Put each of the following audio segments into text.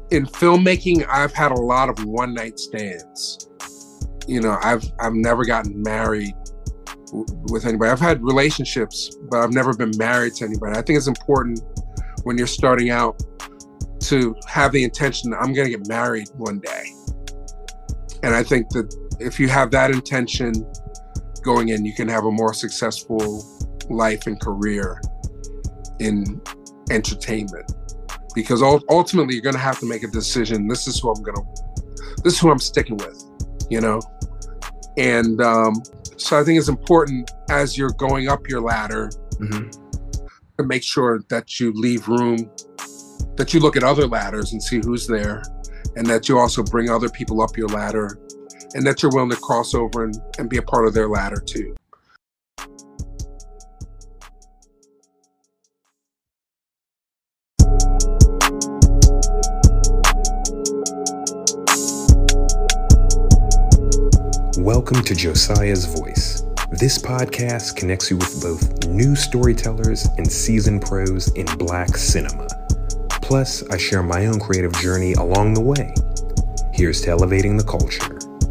In filmmaking, I've had a lot of one night stands. I've never gotten married with anybody. I've had relationships, but I've never been married to anybody. I think it's important when you're starting out to have the intention that I'm going to get married one day. And I think that if you have that intention going in, you can have a more successful life and career in entertainment. Because ultimately, you're going to have to make a decision. This is who I'm sticking with, And so I think it's important as you're going up your ladder to make sure that you leave room, that you look at other ladders and see who's there, and that you also bring other people up your ladder, and that you're willing to cross over and be a part of their ladder too. Welcome to Josiah's Voice. This podcast connects you with both new storytellers and seasoned pros in Black cinema. Plus, I share my own creative journey along the way. Here's to elevating the culture.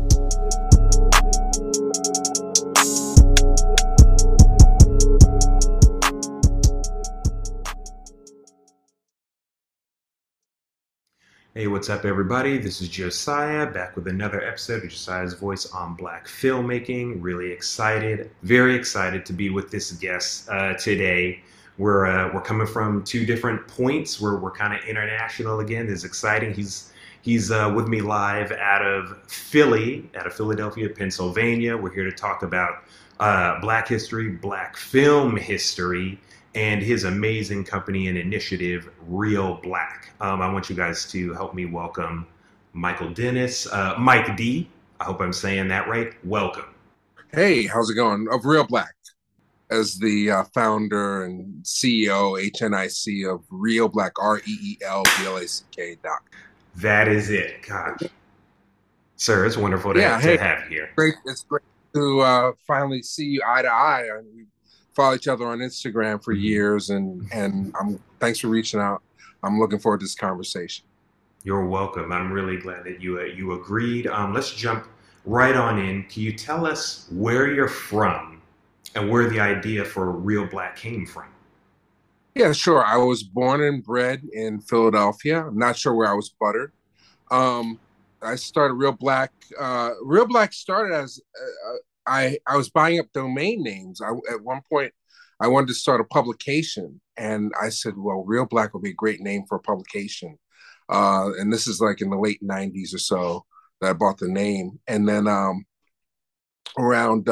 Hey, what's up, everybody? This is Josiah, back with another episode of Josiah's Voice on Black filmmaking. Really excited, very excited to be with this guest today. We're coming from two different points. We're kind of international again. This is exciting. He's with me live out of Philadelphia, Pennsylvania. We're here to talk about Black history, Black film history, and his amazing company and initiative, Real Black. I want you guys to help me welcome Michael Dennis, Mike D. I hope I'm saying that right. Welcome. Hey, how's it going? Of Real Black, as the founder and CEO, HNIC of Real Black, REELBLACK. That is it. God. Sir, it's wonderful to have you here. It's great to finally see you eye to eye. We follow each other on Instagram for years, and thanks for reaching out. I'm looking forward to this conversation. You're welcome. I'm really glad that you agreed. Let's jump right on in. Can you tell us where you're from and where the idea for Real Black came from? Yeah, sure. I was born and bred in Philadelphia. I'm not sure where I was buttered. I started Real Black. Real Black started as I was buying up domain names. At one point, I wanted to start a publication, and I said, well, Real Black would be a great name for a publication. And this is like in the late 90s or so that I bought the name. And then around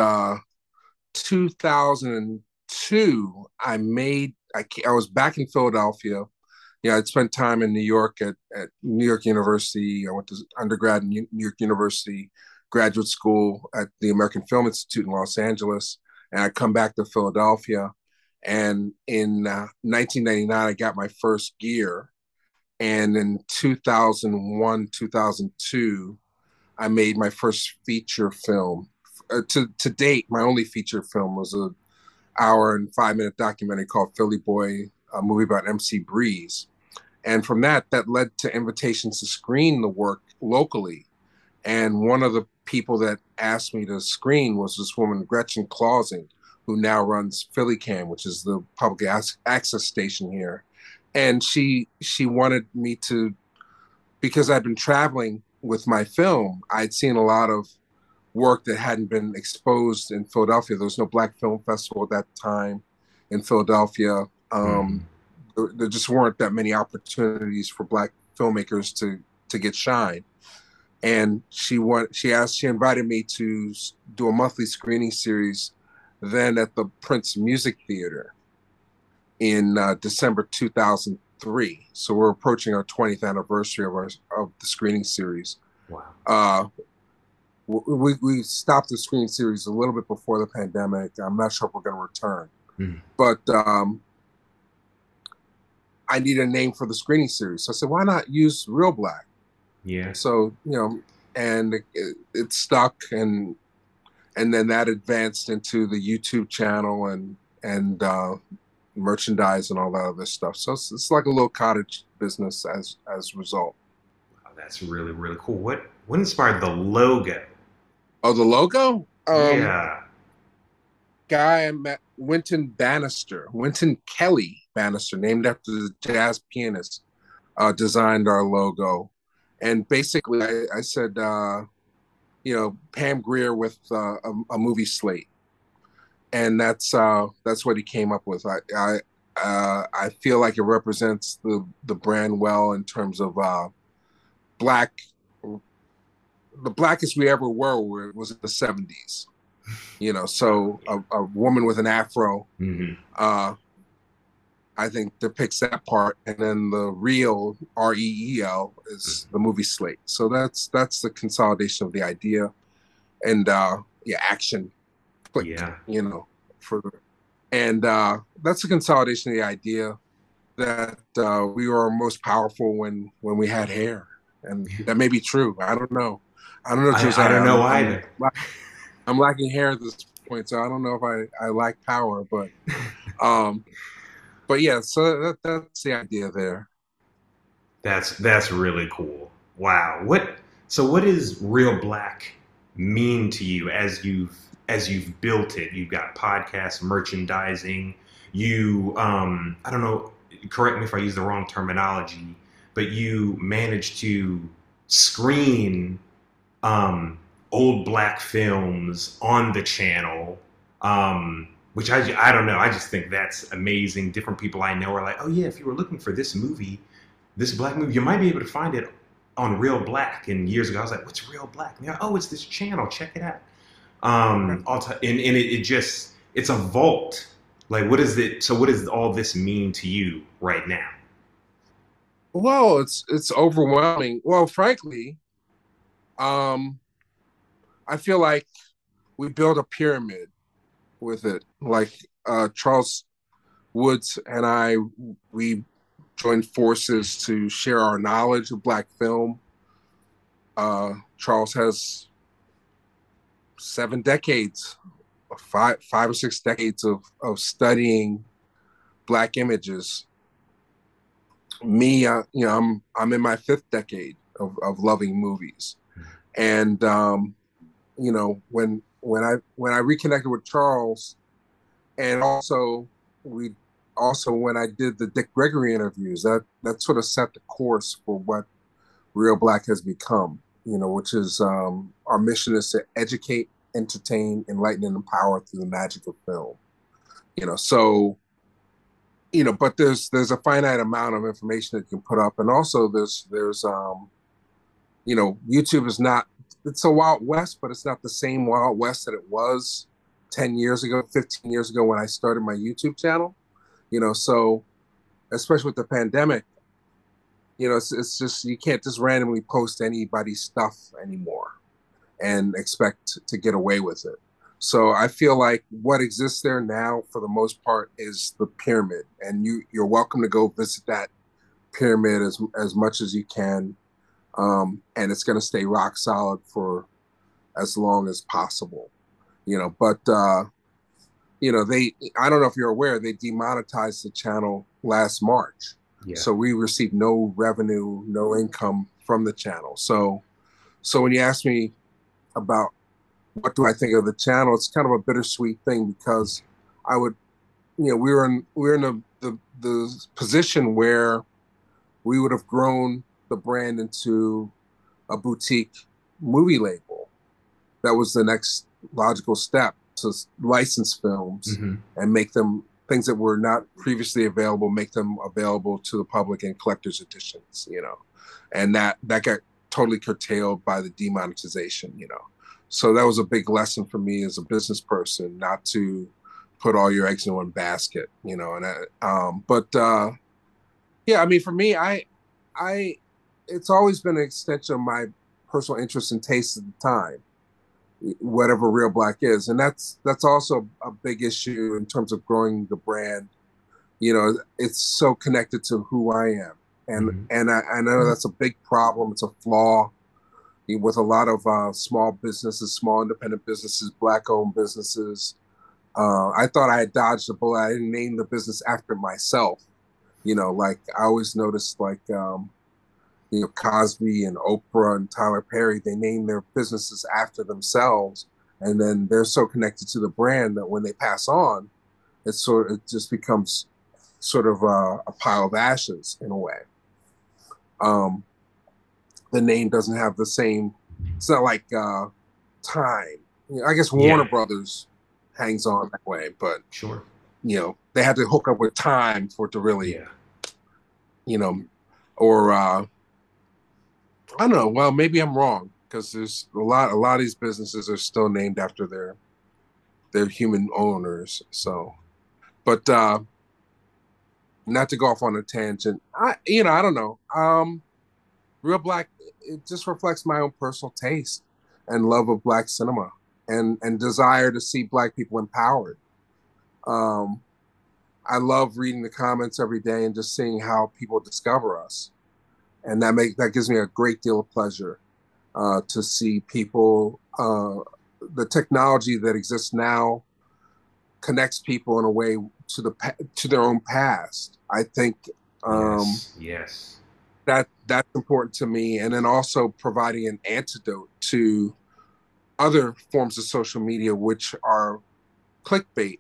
2002, I was back in Philadelphia. Yeah, I'd spent time in New York at New York University. I went to undergrad in New York University, graduate school at the American Film Institute in Los Angeles, and I come back to Philadelphia. And in 1999, I got my first gear. And in 2001, 2002, I made my first feature film. To date, my only feature film was an hour and 5-minute documentary called Philly Boy, a movie about MC Breeze. And from that led to invitations to screen the work locally. And one of the people that asked me to screen was this woman, Gretchen Clausing, who now runs Philly Cam, which is the public access station here. And she wanted me to, because I'd been traveling with my film, I'd seen a lot of work that hadn't been exposed in Philadelphia. There was no Black Film Festival at that time in Philadelphia. There just weren't that many opportunities for Black filmmakers to get shine. And she invited me to do a monthly screening series then at the Prince Music Theater in December 2003. So we're approaching our 20th anniversary of the screening series. Wow. We stopped the screening series a little bit before the pandemic. I'm not sure if we're going to return. But I need a name for the screening series. So I said, why not use Real Black? Yeah. So, and it stuck, and then that advanced into the YouTube channel and merchandise and all that other stuff. So it's like a little cottage business as a result. that's really really cool. What inspired the logo? Oh, the logo? Yeah. Guy I met, Wynton Bannister, Wynton Kelly Bannister, named after the jazz pianist, designed our logo. And basically, I said, Pam Grier with a movie slate, and that's what he came up with. I feel like it represents the brand well in terms of black. The blackest we ever were was in the '70s. So a woman with an afro, Hmm. uh, I think depicts that part, and then the real REEL is the movie slate. So that's the consolidation of the idea and yeah, action click, Yeah. for and that's the consolidation of the idea that we were most powerful when we had hair, and that may be true. I don't know. I don't know, I don't Josiah. know I'm either. I'm lacking hair at this point, so I don't know if I lack power, um, but yeah. So that's the idea there. That's really cool. Wow. What does Real Black mean to you as you've built it? You've got podcasts, merchandising. You I don't know, correct me if I use the wrong terminology, but you managed to screen um old black films on the channel. Which I don't know. I just think that's amazing. Different people I know are like, oh yeah, if you were looking for this black movie, you might be able to find it on Real Black. And years ago, I was like, "What's Real Black?" And they're like, "Oh, it's this channel. Check it out." And it just it's a vault. Like, what is it? So, what does all this mean to you right now? Well, it's overwhelming. Well, frankly, um, I feel like we built a pyramid with it. Like Charles Woods and I, we joined forces to share our knowledge of Black film. Charles has 7 decades, five or 6 decades of studying Black images. Me, I'm in my fifth decade of loving movies, and when I reconnected with Charles, and also we also when I did the Dick Gregory interviews, that sort of set the course for what Real Black has become. Which is our mission is to educate, entertain, enlighten, and empower through the magic of film. So but there's a finite amount of information that you can put up, and also there's YouTube is not, it's a Wild West, but it's not the same Wild West that it was 10 years ago, 15 years ago when I started my YouTube channel. So especially with the pandemic, it's just, you can't just randomly post anybody's stuff anymore and expect to get away with it. So I feel like what exists there now, for the most part, is the pyramid, and you're welcome to go visit that pyramid as much as you can, and it's going to stay rock solid for as long as possible. But they, I don't know if you're aware, they demonetized the channel last March, Yeah. so we received no revenue, no income from the channel. So when you ask me about what do I think of the channel, it's kind of a bittersweet thing, because I would, we were in the position where we would have grown the brand into a boutique movie label. That was the next logical step, to license films Hmm. and make them things that were not previously available, make them available to the public in collector's editions, and that got totally curtailed by the demonetization. So that was a big lesson for me as a business person, not to put all your eggs in one basket, and but yeah, I mean, for me, I it's always been an extension of my personal interest and taste at the time, whatever Real Black is, and that's also a big issue in terms of growing the brand. It's so connected to who I am, and Hmm. I know that's a big problem. It's a flaw with a lot of small businesses, small independent businesses, Black-owned businesses. I thought I had dodged a bullet. I didn't name the business after myself. Like I always noticed, like Cosby and Oprah and Tyler Perry, they name their businesses after themselves, and then they're so connected to the brand that when they pass on, it just becomes sort of a pile of ashes in a way. Um, the name doesn't have the same. It's not like Time. I guess Warner Yeah, Brothers hangs on that way, but sure. they had to hook up with Time for it to really, Yeah. you know, or I don't know. Well, maybe I'm wrong because there's a lot of these businesses are still named after their human owners. So, but not to go off on a tangent, I don't know. Real Black, it just reflects my own personal taste and love of Black cinema and desire to see Black people empowered. Um, I love reading the comments every day and just seeing how people discover us, and that gives me a great deal of pleasure to see people. The technology that exists now connects people in a way to their own past. I think Yes. Yes. that's important to me, and then also providing an antidote to other forms of social media, which are clickbait.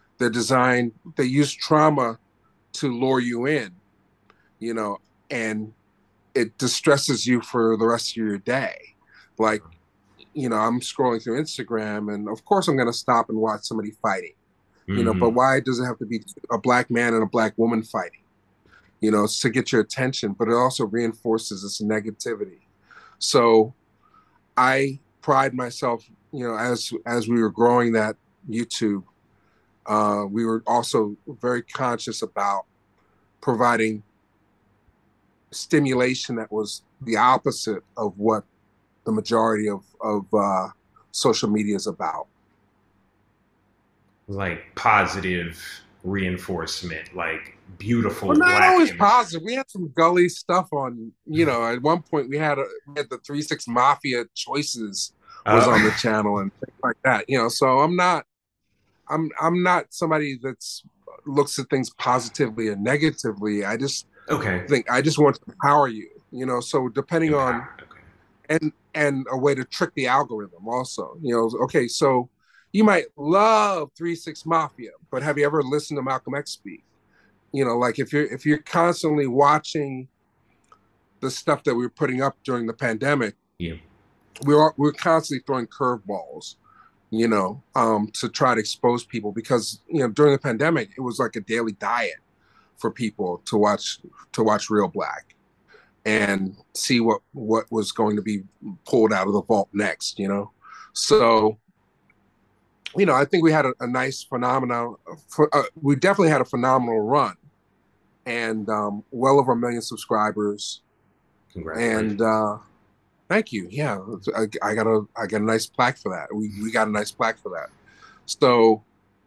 They use trauma to lure you in, you know, and it distresses you for the rest of your day. Like, I'm scrolling through Instagram, and of course I'm going to stop and watch somebody fighting, but Hmm. why does it have to be a Black man and a Black woman fighting? It's to get your attention, but it also reinforces this negativity. So I pride myself, as we were growing that YouTube, we were also very conscious about providing stimulation that was the opposite of what the majority of social media is about. Like positive reinforcement, like Well, beautiful not Black always imagery. positive. We had some gully stuff on. At one point we had the 3-6 Mafia Choices was Oh, on the channel and things like that. So I'm not somebody that's looks at things positively and negatively. okay. I just want to empower you. So depending on Empowered. Okay. and a way to trick the algorithm also. Okay, so you might love 3-6 Mafia, but have you ever listened to Malcolm X speak? Like if you're constantly watching the stuff that we were putting up during the pandemic, Yeah. we're constantly throwing curveballs, to try to expose people because during the pandemic it was like a daily diet for people to watch Real Black and see what was going to be pulled out of the vault next. So I think we had a nice phenomenon. We definitely had a phenomenal run, and well over 1 million subscribers. And Congratulations. thank you. Yeah, I got a nice plaque for that. We got a nice plaque for that. So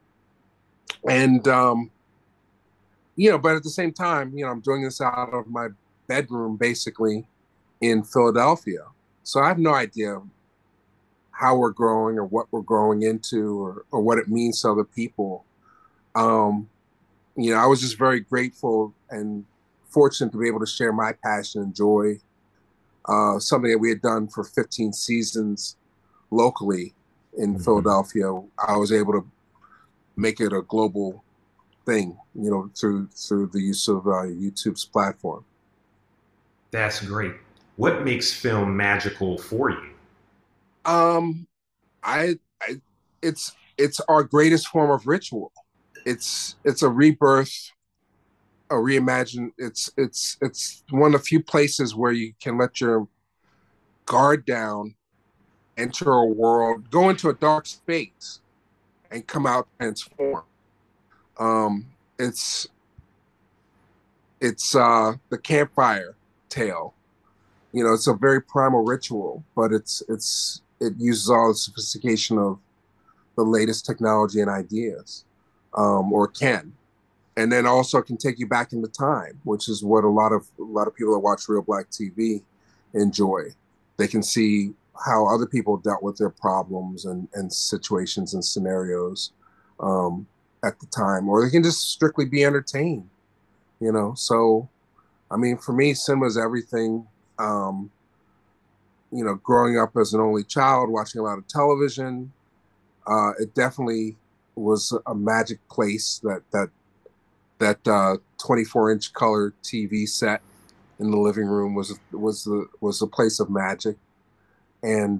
and but at the same time, I'm doing this out of my bedroom, basically in Philadelphia. So I have no idea how we're growing or what we're growing into or what it means to other people. Um, I was just very grateful and fortunate to be able to share my passion and joy, something that we had done for 15 seasons locally in Hmm. Philadelphia. I was able to make it a global thing, through the use of YouTube's platform. That's great. What makes film magical for you? Um, I it's our greatest form of ritual. It's a rebirth, a reimagine. It's one of the few places where you can let your guard down, enter a world, go into a dark space, and come out transformed. Um, it's it's the campfire tale. It's a very primal ritual, but it uses all the sophistication of the latest technology and ideas, or can, and then also can take you back into time, which is what a lot of people that watch Real Black TV enjoy. They can see how other people dealt with their problems and situations and scenarios, um, at the time, or they can just strictly be entertained. So, I mean, for me, cinema is everything. Um, growing up as an only child, watching a lot of television, it definitely was a magic place. That 24-inch color TV set in the living room was a place of magic. And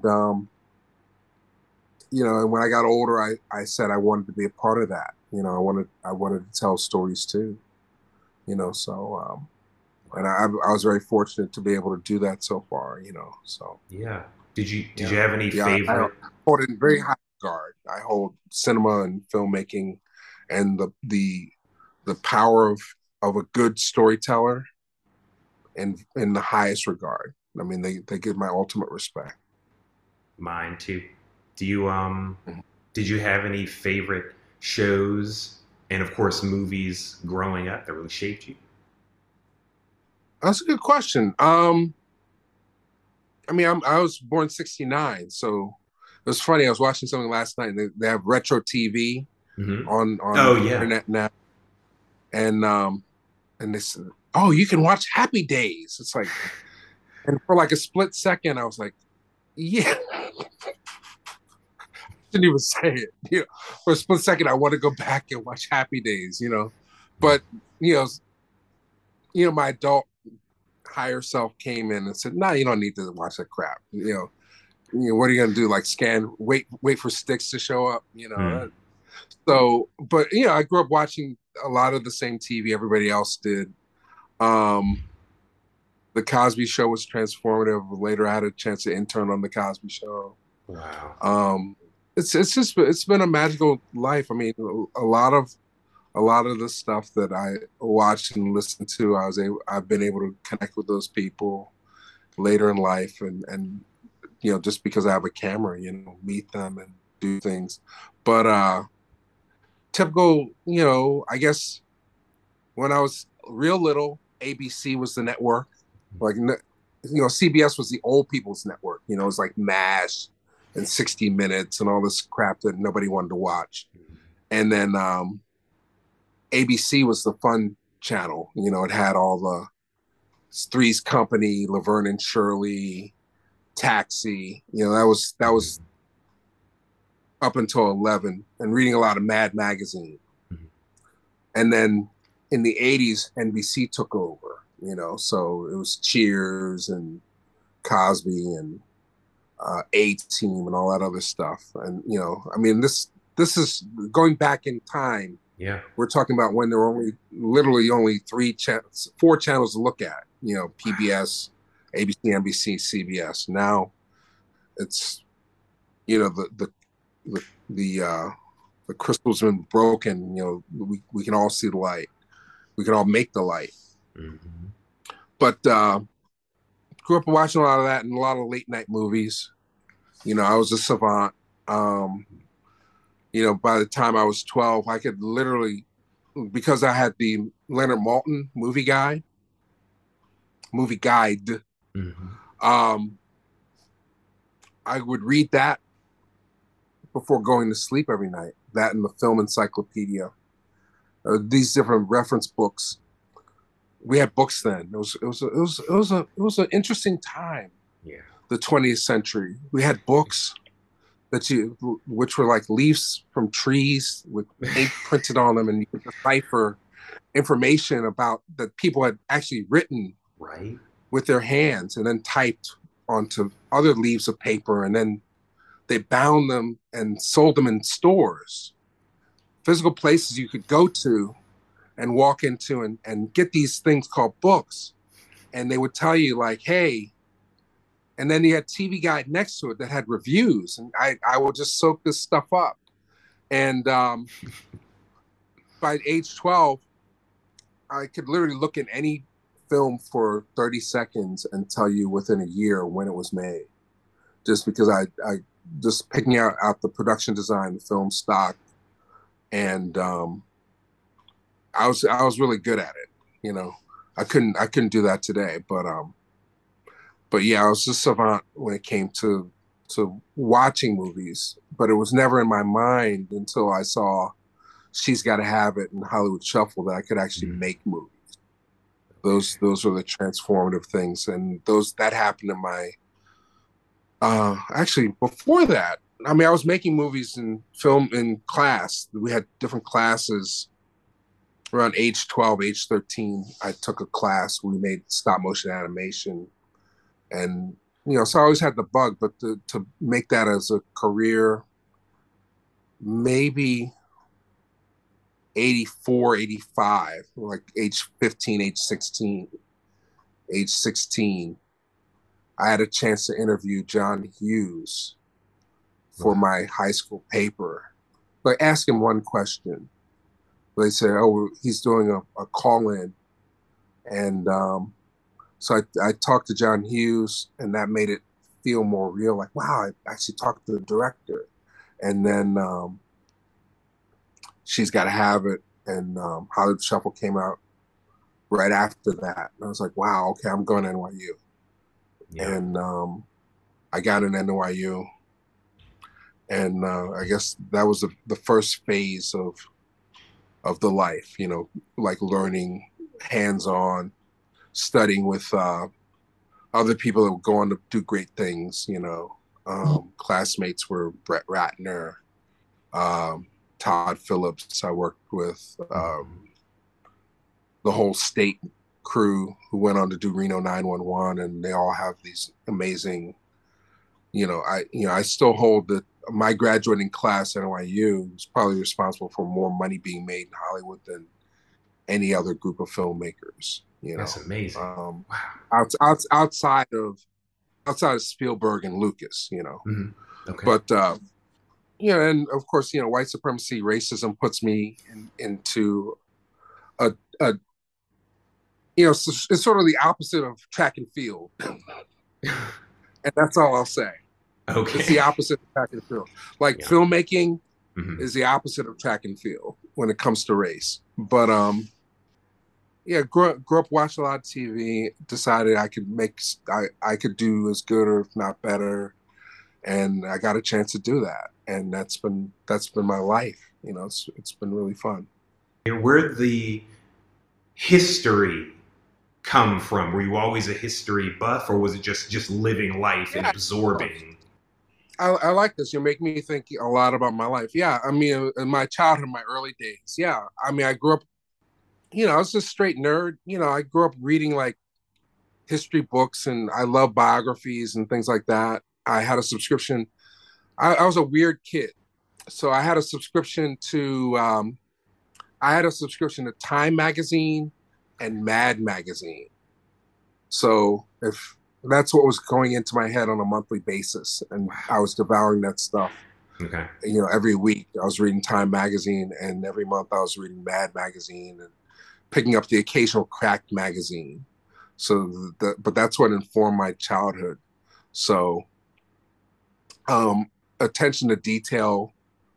and when I got older, I said I wanted to be a part of that. I wanted to tell stories too. So and I was very fortunate to be able to do that so far. So Yeah. Did you yeah, have any yeah. I favorite? hold it in very high regard. I hold cinema and filmmaking and the power of a good storyteller in the highest regard. I mean, they give my ultimate respect. Mine too. Do you Mhm. did you have any favorite shows and of course movies growing up that really shaped you? That's a good question. I mean, I was born '69, so it was funny. I was watching something last night. And they have retro TV Hmm. on Oh the yeah. internet now, and they said, "Oh, you can watch Happy Days." It's like, and for like a split second, I was like, "Yeah." Didn't even say it. For a split second, I want to go back and watch Happy Days. But you know, my adult higher self came in and said, "No, you don't need to watch that crap." What are you gonna do? Like wait for sticks to show up? Mm. So, but I grew up watching a lot of the same TV everybody else did. Um, the Cosby Show was transformative. Later, I had a chance to intern on the Cosby Show. Wow. Um, it's been a magical life. I mean, a lot of the stuff that I watched and listened to, I've been able to connect with those people later in life, and just because I have a camera, meet them and do things. But typical, I guess when I was real little, ABC was the network. Like, CBS was the old people's network. It was like MASH and 60 Minutes and all this crap that nobody wanted to watch. And then ABC was the fun channel. It had all the Three's Company, Laverne and Shirley, Taxi. That was Mhm. up until 11, and reading a lot of Mad Magazine. Mhm. And then in the 80s, NBC took over. So it was Cheers and Cosby and A Team and all that other stuff. And I mean, this is going back in time. Yeah. We're talking about when there were literally only four channels to look at. PBS, ABC, NBC, CBS. Now it's the the the crystal's been broken. We can all see the light. We can all make the light. Hmm. But grew up watching a lot of that and a lot of late night movies. I was a savant. Um, by the time I was 12, I could literally, because I had the Leonard Maltin movie guide. Hmm. Um, I would read that before going to sleep every night. That and the film encyclopedia. These different reference books. We had books then. It was an interesting time. Yeah. The 20th century. We had books which were like leaves from trees with ink printed on them, and you could decipher information about that people had actually written Right. with their hands and then typed onto other leaves of paper, and then they bound them and sold them in stores, physical places you could go to and walk into and get these things called books. And they would tell you like, hey, and then you had TV Guide next to it that had reviews, and I would just soak this stuff up. And by age 12, I could literally look at any film for 30 seconds and tell you within a year when it was made, just because I just picking out the production design, the film stock, and I was really good at it. I couldn't do that today, but yeah, I was just savant when it came to watching movies, but it was never in my mind until I saw She's Got to Have It and Hollywood Shuffle that I could actually Mm. make movies. Those were the transformative things, and those that happened in my actually before that. I mean, I was making movies and film in class. We had different classes around age 12, age 13. I took a class. We made stop motion animation, and so I always had the bug. But to make that as a career, maybe 84, 85, like age 15, age 16, I had a chance to interview John Hughes for my high school paper. Like, ask him one question. They said, "Oh, he's doing a call-in," and so I talked to John Hughes, and that made it feel more real. Like, wow, I actually talked to the director, and then She's Gotta Have It and Hollywood Shuffle came out right after that, and I was like, wow, okay, I'm going to NYU, Yeah. and I got an NYU, and I guess that was the first phase of the life, like learning hands-on, studying with other people that would go on to do great things. Classmates were Brett Ratner, Todd Phillips. I worked with the whole State crew who went on to do Reno 911, and they all have these amazing. I still hold that my graduating class at NYU is probably responsible for more money being made in Hollywood than any other group of filmmakers. That's amazing. Wow. Outside of Spielberg and Lucas. Mm-hmm. Okay. But and of course, white supremacy, racism puts me into a it's sort of the opposite of track and field, and that's all I'll say. Okay. It's the opposite of track and field. Like filmmaking is the opposite of track and field when it comes to race. But grew up watching a lot of TV. Decided I could do as good or if not better, and I got a chance to do that. And that's been my life. It's been really fun. Where'd the history come from? Were you always a history buff, or was it just living life and absorbing? I like this. You make me think a lot about my life. Yeah, I mean, in my childhood, my early days. Yeah, I mean, I grew up. I was just a straight nerd. I grew up reading like history books, and I love biographies and things like that. I had a subscription. I was a weird kid, so I had a subscription to Time magazine and Mad magazine. So if that's what was going into my head on a monthly basis, and I was devouring that stuff. Okay. Every week I was reading Time magazine, and every month I was reading Mad magazine and picking up the occasional Cracked magazine. So, but that's what informed my childhood. So, attention to detail,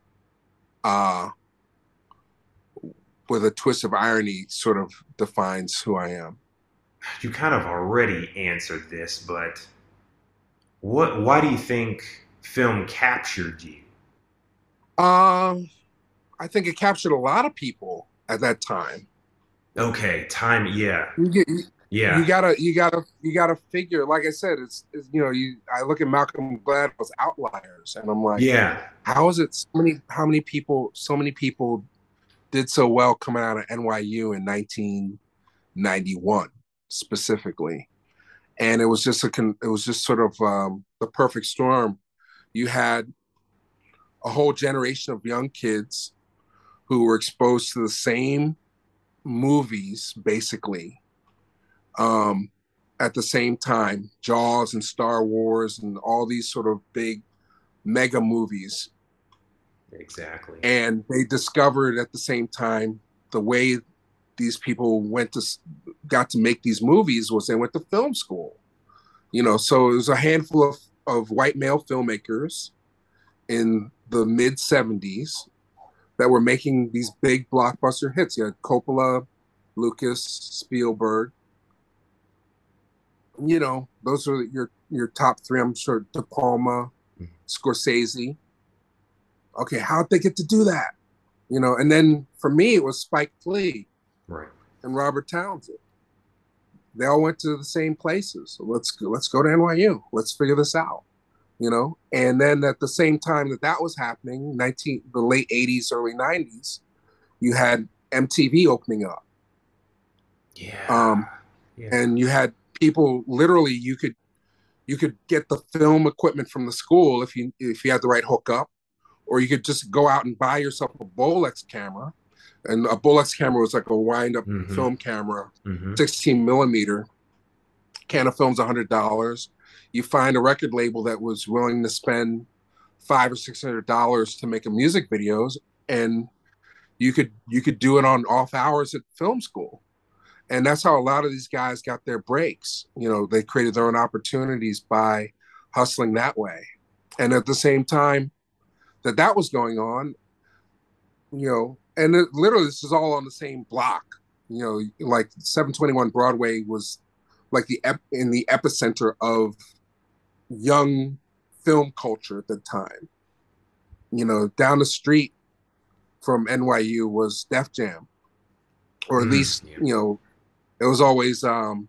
with a twist of irony, sort of defines who I am. You kind of already answered this, but why do you think film captured you? I think it captured a lot of people at that time. Okay, time, yeah. You gotta figure. Like I said, it's I look at Malcolm Gladwell's Outliers, and I'm like, yeah. How is it how many people did so well coming out of NYU in 1991 specifically, and it was just sort of the perfect storm. You had a whole generation of young kids who were exposed to the same movies, basically, at the same time, Jaws and Star Wars and all these sort of big mega movies. Exactly. And they discovered at the same time the way these people got to make these movies was they went to film school. So it was a handful of white male filmmakers in the mid 70s that were making these big blockbuster hits. You had Coppola, Lucas, Spielberg. Those are your top three. I'm sure De Palma, Scorsese. Okay, how'd they get to do that? And then for me, it was Spike Lee, right, and Robert Townsend. they all went to the same places. So let's go to NYU. Let's figure this out, you know. And then at the same time that that was happening, the late '80s, early '90s, you had MTV opening up. Yeah. Yeah. And you had people literally you could get the film equipment from the school if you had the right hookup, or you could just go out and buy yourself a Bolex camera. And a Bolex camera was like a wind-up film camera, 16 millimeter. Can of film's $100. You find a record label that was willing to spend $500 or $600 to make a music videos, and you could do it on off hours at film school. And that's how a lot of these guys got their breaks. You know, they created their own opportunities by hustling that way. And at the same time that was going on, you know, and literally this is all on the same block. You know, like 721 Broadway was like in the epicenter of young film culture at the time. You know, down the street from NYU was Def Jam, or at least, you know, it was always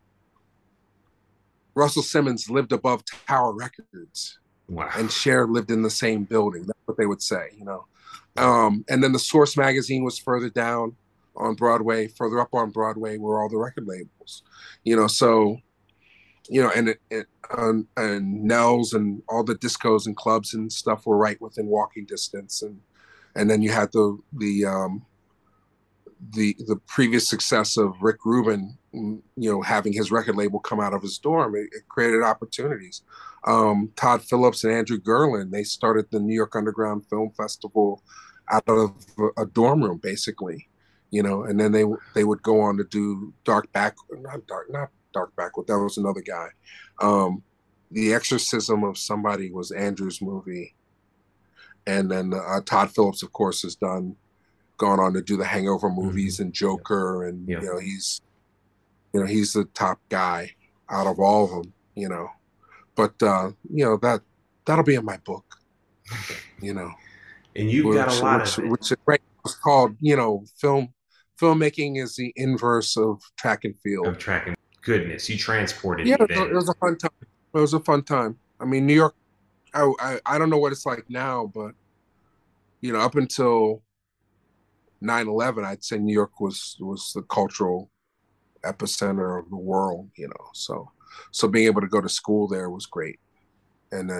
Russell Simmons lived above Tower Records. Wow. And Cher lived in the same building. That's what they would say, you know. And then the Source magazine was further down on Broadway. Further up on Broadway were all the record labels, you know. So, you know, and Nell's and all the discos and clubs and stuff were right within walking distance. And then you had the previous success of Rick Rubin, you know, having his record label come out of his dorm. It created opportunities. Todd Phillips and Andrew Gerlin, they started the New York Underground Film Festival out of a dorm room, basically, you know, and then they would go on to do not Dark Backward, that was another guy. The Exorcism of Somebody was Andrew's movie. And then Todd Phillips, of course, has gone on to do the Hangover movies and Joker, and you know, he's the top guy out of all of them, you know. But you know, that'll be in my book, you know. And you've got a lot of it. Which is right. It's called, you know, filmmaking is the inverse of track and field. Goodness, you transported me. Yeah, it was a fun time. It was a fun time. I mean, New York. I don't know what it's like now, but you know, up until 9/11, I'd say New York was the cultural epicenter of the world, you know. So being able to go to school there was great. And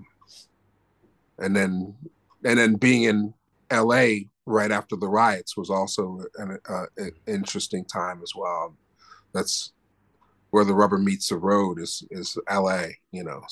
then being in LA right after the riots was also an interesting time as well. That's where the rubber meets the road is LA, you know.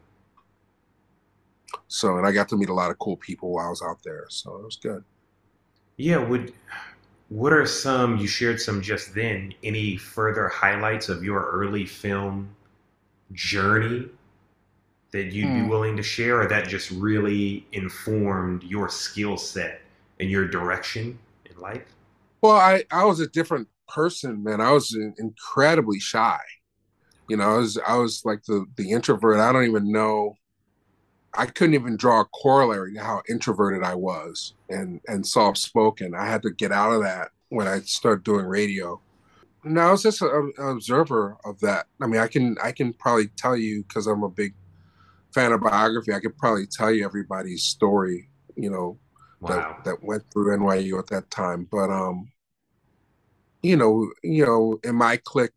So and I got to meet a lot of cool people while I was out there. So it was good. Yeah, what are some, you shared some just then, any further highlights of your early film journey that you'd be willing to share, or that just really informed your skill set and your direction in life? Well, I was a different person, man. I was incredibly shy. You know, I was like the introvert. I don't even know. I couldn't even draw a corollary to how introverted I was and soft-spoken. I had to get out of that when I started doing radio. No, I was just an observer of that. I mean, I can probably tell you, because I'm a big fan of biography, I could probably tell you everybody's story, you know, that went through NYU at that time. But you know, in my clique,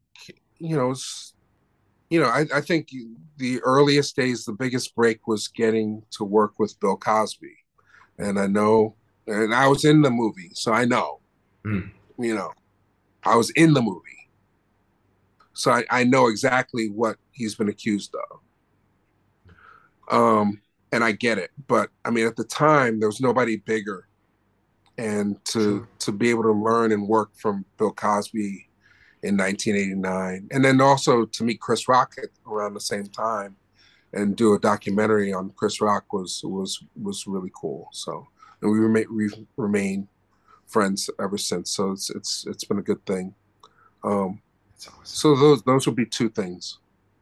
I think the earliest days, the biggest break was getting to work with Bill Cosby. And I know, and I was in the movie, so I know, you know, I was in the movie. So I know exactly what he's been accused of. And I get it. But I mean, at the time, there was nobody bigger. And to be able to learn and work from Bill Cosby in 1989, and then also to meet Chris Rock around the same time and do a documentary on Chris Rock was really cool. So, and we've remained friends ever since. So it's been a good thing. Awesome. So those would be two things.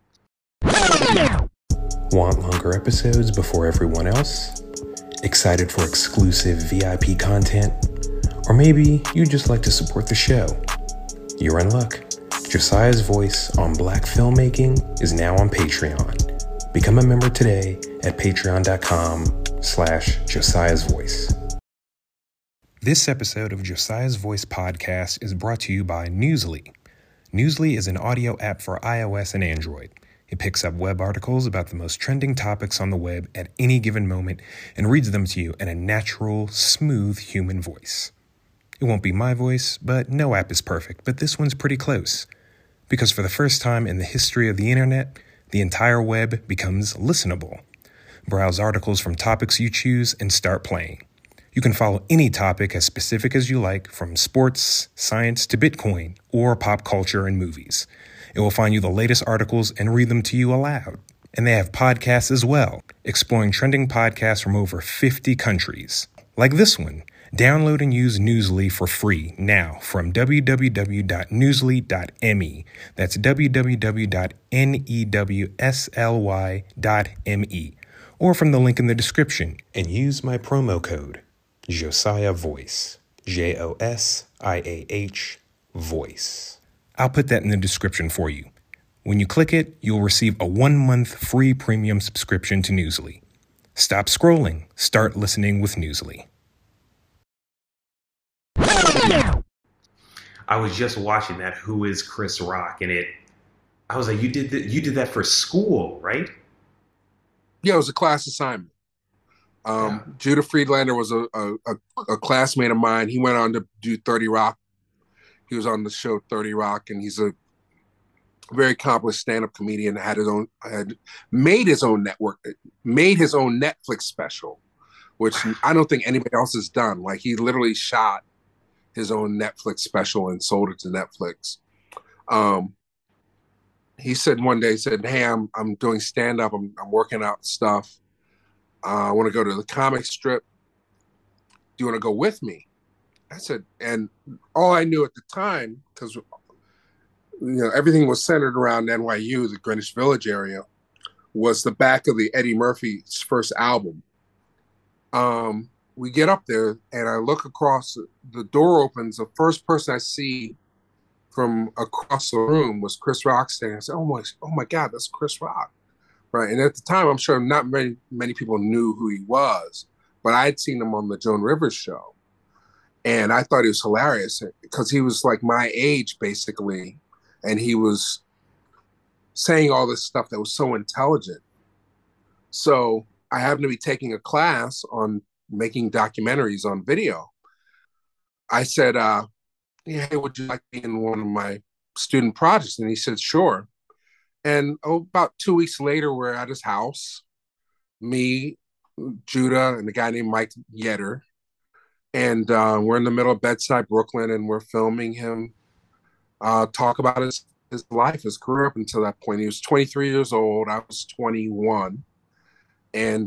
Want longer episodes before everyone else? Excited for exclusive VIP content? Or maybe you just like to support the show? You're in luck. Josiah's Voice on Black Filmmaking is now on Patreon. Become a member today at patreon.com/Josiah's Voice. This episode of Josiah's Voice podcast is brought to you by Newsly. Newsly is an audio app for iOS and Android. It picks up web articles about the most trending topics on the web at any given moment and reads them to you in a natural, smooth human voice. It won't be my voice, but no app is perfect, but this one's pretty close. Because for the first time in the history of the internet, the entire web becomes listenable. Browse articles from topics you choose and start playing. You can follow any topic as specific as you like, from sports, science to Bitcoin, or pop culture and movies. It will find you the latest articles and read them to you aloud. And they have podcasts as well, exploring trending podcasts from over 50 countries. Like this one. Download and use Newsly for free now from www.newsly.me. That's www.newsly.me. Or from the link in the description and use my promo code, Josiah Voice. JOSIAH Voice. I'll put that in the description for you. When you click it, you'll receive a 1-month free premium subscription to Newsly. Stop scrolling. Start listening with Newsly. I was just watching that Who is Chris Rock, and I was like, you did that for school, right? Yeah, it was a class assignment. Judah Friedlander was a classmate of mine. He went on to do 30 Rock. He was on the show 30 Rock, and he's a very accomplished stand-up comedian. Had made his own Netflix special, which I don't think anybody else has done. Like, he literally shot his own Netflix special and sold it to Netflix. He said one day, "Hey, I'm doing stand-up. I'm working out stuff. I want to go to the comic strip. Do you want to go with me?" I said, and all I knew at the time, because everything was centered around NYU, the Greenwich Village area, was the back of the Eddie Murphy's first album. We get up there, and I look across, the door opens. The first person I see from across the room was Chris Rock standing. I said, oh my God, that's Chris Rock. Right. And at the time, I'm sure not many people knew who he was, but I had seen him on the Joan Rivers show. And I thought he was hilarious because he was like my age, basically. And he was saying all this stuff that was so intelligent. So I happened to be taking a class on making documentaries on video. I said, hey, would you like to be in one of my student projects? And he said, sure. And about 2 weeks later, we're at his house, me, Judah, and a guy named Mike Yetter. And we're in the middle of Bedside, Brooklyn, and we're filming him talk about his life, his career up until that point. He was 23 years old. I was 21. And,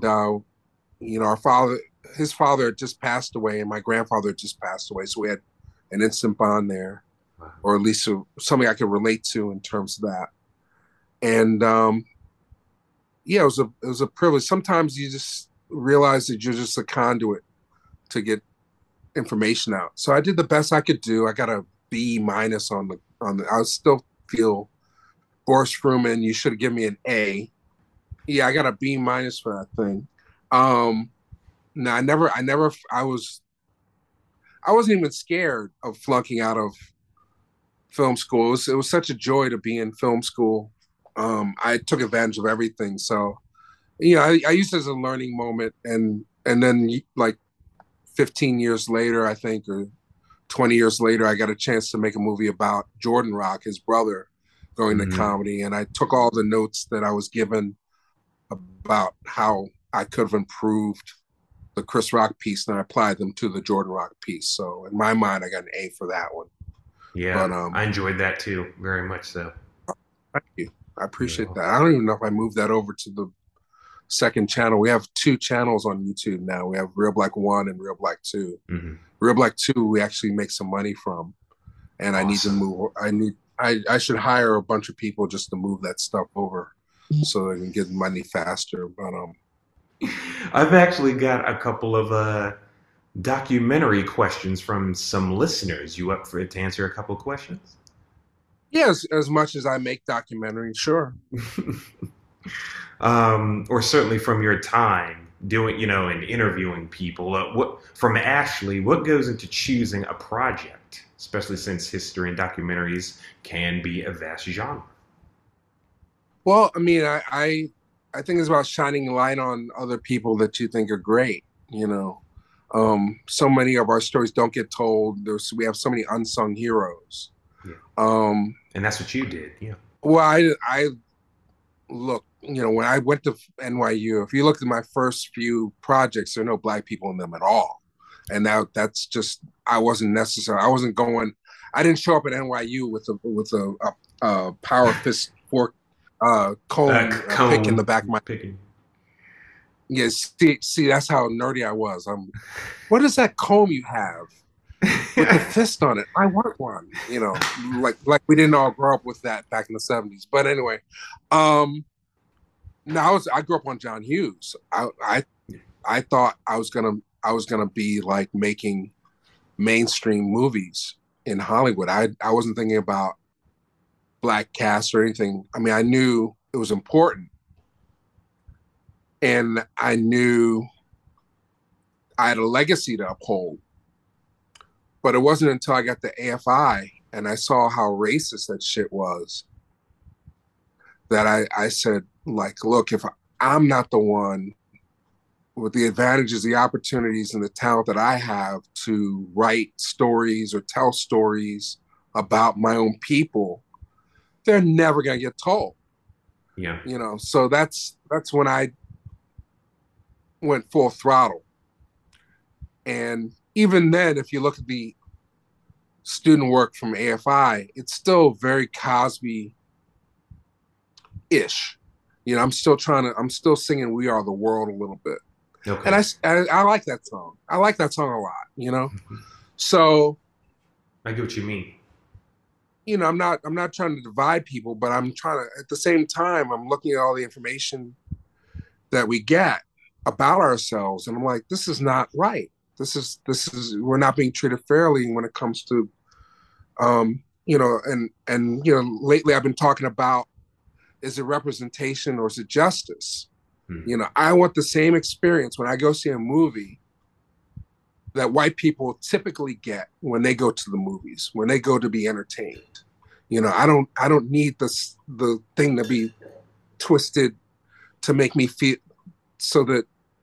his father had just passed away, and my grandfather had just passed away. So we had an instant bond there, or at least something I could relate to in terms of that. And it was a privilege. Sometimes you just realize that you're just a conduit to get information out. So I did the best I could do. I got a B- on the. I still feel Boris Fruman, you should have given me an A. Yeah, I got a B- for that thing. No, I wasn't even scared of flunking out of film school. It was such a joy to be in film school. I took advantage of everything. So, I used it as a learning moment. And then like 15 years later, I think, or 20 years later, I got a chance to make a movie about Jordan Rock, his brother, going to comedy. And I took all the notes that I was given about how I could have improved the Chris Rock piece, and I applied them to the Jordan Rock piece. So in my mind, I got an A for that one. Yeah, but, I enjoyed that too, very much so. Thank you. I appreciate that. I don't even know if I moved that over to the second channel. We have 2 channels on YouTube now. We have Real Black 1 and Real Black 2. Mm-hmm. Real Black 2, we actually make some money from, and awesome. I need to move. I should hire a bunch of people just to move that stuff over so they can get money faster. But I've actually got a couple of documentary questions from some listeners. You up for it to answer a couple of questions? Yeah, as much as I make documentaries, sure. Or certainly from your time doing, and interviewing people. What from Ashley? What goes into choosing a project, especially since history and documentaries can be a vast genre? Well, I mean, I think it's about shining light on other people that you think are great. So many of our stories don't get told. We have so many unsung heroes. Yeah, Um, and that's what you did. Yeah. well, I look, when I went to NYU, if you looked at my first few projects, there are no black people in them at all. And that's just, I wasn't necessary. I wasn't going. I didn't show up at NYU with a power fist fork comb pick in the Cone back of my. picking. Yeah, see, that's how nerdy I was. What is that comb you have with the fist on it? I want one. Like we didn't all grow up with that back in the '70s. But anyway, no, I grew up on John Hughes. I thought I was gonna be like making mainstream movies in Hollywood. I wasn't thinking about black cast or anything. I mean, I knew it was important, and I knew I had a legacy to uphold. But it wasn't until I got the AFI and I saw how racist that shit was that I said, like, look, if I'm not the one with the advantages, the opportunities, and the talent that I have to write stories or tell stories about my own people, they're never going to get told. Yeah. So that's when I went full throttle. And even then, if you look at the student work from AFI, it's still very Cosby-ish. I'm still singing "We Are the World" a little bit. And Okay. I like that song. I like that song a lot. So, I get what you mean. I'm not trying to divide people, but I'm trying to, at the same time, I'm looking at all the information that we get about ourselves, and I'm like, this is not right. We're not being treated fairly when it comes to, lately I've been talking about, is it representation or is it justice? Hmm. I want the same experience when I go see a movie that white people typically get when they go to the movies, when they go to be entertained. I don't need the thing to be twisted to make me feel, so that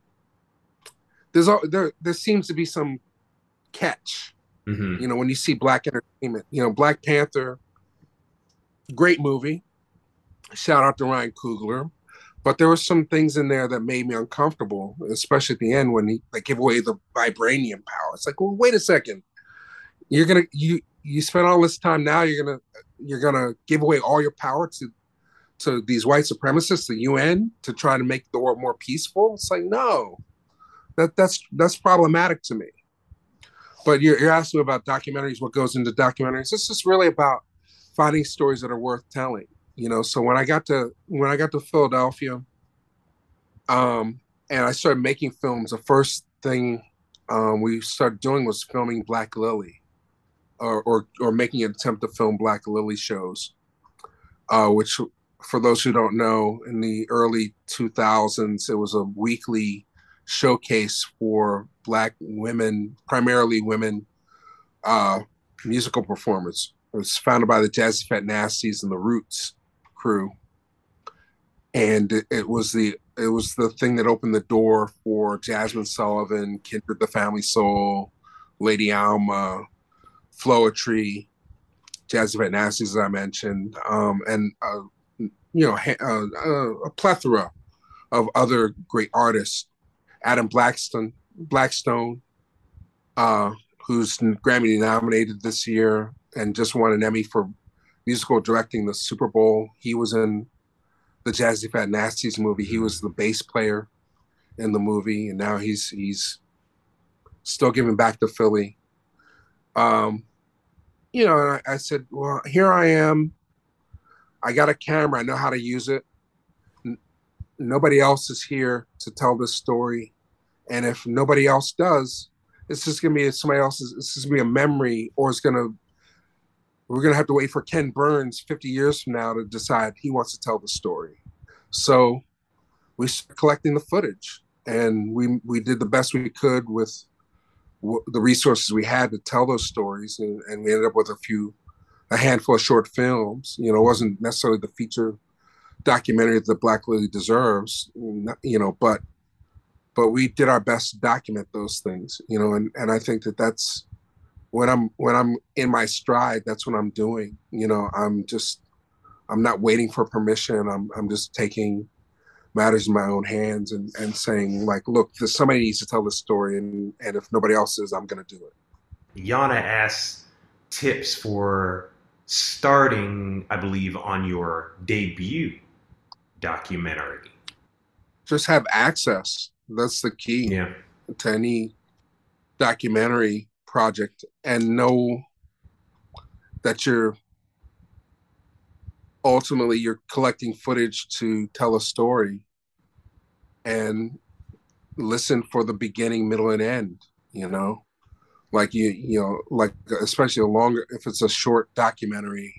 there seems to be some catch. Mm-hmm. When you see black entertainment, Black Panther, great movie. Shout out to Ryan Coogler. But there were some things in there that made me uncomfortable, especially at the end when they give away the vibranium power. It's like, well, wait a second. You spent all this time, now you're gonna give away all your power to these white supremacists, the UN, to try to make the world more peaceful. It's like, no, that's problematic to me. But you're asking about documentaries, what goes into documentaries. This is really about finding stories that are worth telling. So when I got to Philadelphia, and I started making films, the first thing we started doing was filming Black Lily, or making an attempt to film Black Lily shows, which, for those who don't know, in the early 2000s, it was a weekly showcase for Black women, primarily women, uh, musical performers. It was founded by the Jazzy Fat Nasties and the Roots crew, and it was the thing that opened the door for Jasmine Sullivan, Kindred the Family Soul, Lady Alma, Floetry, Jazzy Fat Nasties, as I mentioned, and a plethora of other great artists. Adam Blackstone, uh, who's Grammy nominated this year and just won an Emmy for musical directing the Super Bowl. He was in the Jazzy Fat Nasties movie. He was the bass player in the movie, and now he's still giving back to Philly. Um, and I said, well, here I am. I got a camera. I know how to use it. Nobody else is here to tell this story. And if nobody else does, it's just gonna be somebody else's. It's just gonna be a memory, or it's gonna we're going to have to wait for Ken Burns 50 years from now to decide he wants to tell the story. So we started collecting the footage, and we did the best we could with the resources we had to tell those stories, and we ended up with a handful of short films. You know, it wasn't necessarily the feature documentary that Black Lily deserves, you know, but we did our best to document those things, you know, and I think that's when I'm in my stride, that's what I'm doing. You know, I'm not waiting for permission. I'm just taking matters in my own hands and saying, like, look, somebody needs to tell this story, and if nobody else is, I'm going to do it. Yana asks tips for starting, I believe, on your debut documentary. Just have access. That's the key to any documentary project, and know that you're collecting footage to tell a story, and listen for the beginning, middle, and end, you know, like you know, like especially if it's a short documentary,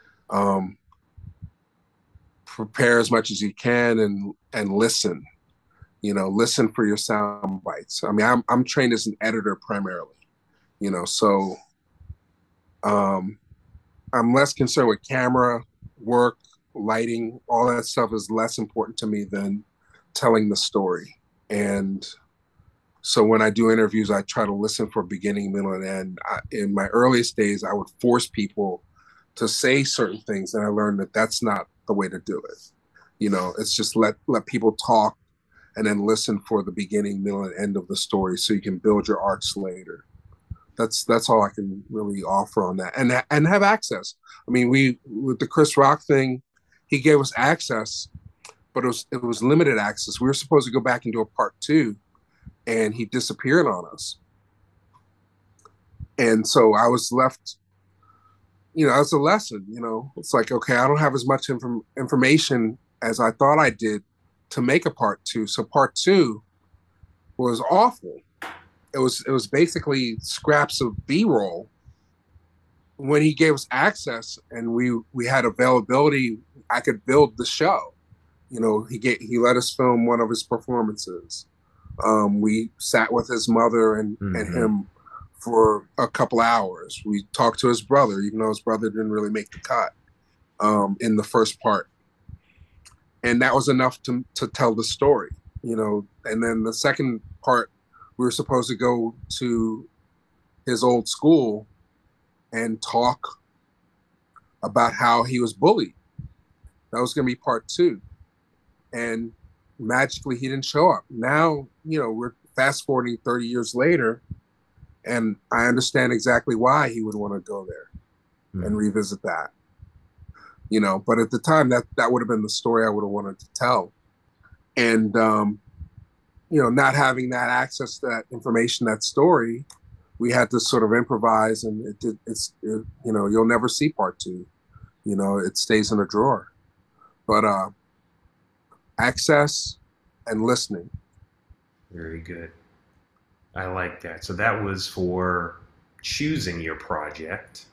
prepare as much as you can and listen, you know, listen for your sound bites. I mean, I'm trained as an editor primarily, you know, so I'm less concerned with camera work, lighting, all that stuff is less important to me than telling the story. And so when I do interviews, I try to listen for beginning, middle, and end. In my earliest days, I would force people to say certain things, and I learned that that's not the way to do it. You know, it's just let people talk, and then listen for the beginning, middle, and end of the story, so you can build your arcs later. That's all I can really offer on that, and have access. I mean, with the Chris Rock thing, he gave us access, but it was limited access. We were supposed to go back and do a part 2, and he disappeared on us. And so I was left, you know, as a lesson. You know, it's like, okay, I don't have as much information as I thought I did to make a part 2. So part 2 was awful. It was basically scraps of B-roll. When he gave us access and we had availability, I could build the show. You know, he let us film one of his performances. We sat with his mother and him for a couple hours. We talked to his brother, even though his brother didn't really make the cut in the first part. And that was enough to tell the story, you know. And then the second part, we were supposed to go to his old school and talk about how he was bullied. That was going to be part 2. And magically, he didn't show up. Now, you know, we're fast forwarding 30 years later, and I understand exactly why he would want to go there and revisit that. You know, but at the time, that would have been the story I would have wanted to tell. And, you know, not having that access to that information, that story, we had to sort of improvise, and you know, you'll never see part 2. You know, it stays in a drawer. But access and listening. Very good. I like that. So that was for choosing your project,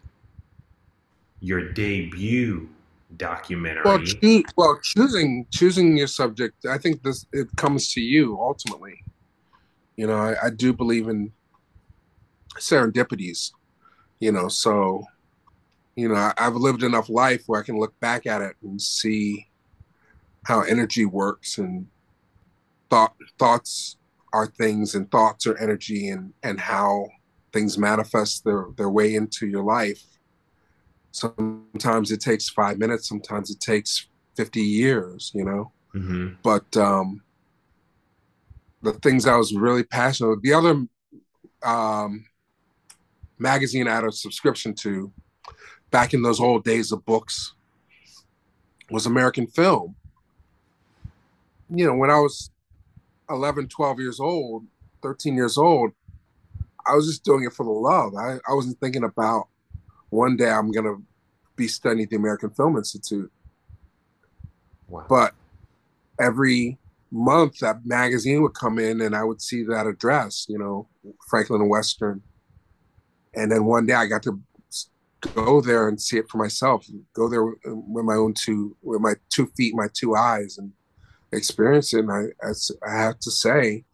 your debut documentary. Well, choosing your subject, I think it comes to you ultimately. You know, I do believe in serendipities. You know, so, you know, I've lived enough life where I can look back at it and see how energy works, and thoughts are things, and thoughts are energy, and how things manifest their way into your life. Sometimes it takes 5 minutes, sometimes it takes 50 years, you know. But the things I was really passionate about, the other magazine I had a subscription to back in those old days of books was American Film. You know, when I was 11, 12 years old, 13 years old, I was just doing it for the love. I wasn't thinking about one day I'm going to be studying at the American Film Institute. Wow. But every month that magazine would come in and I would see that address, you know, Franklin and Western. And then one day I got to go there and see it for myself. Go there with my 2 feet, my 2 eyes, and experience it. And I have to say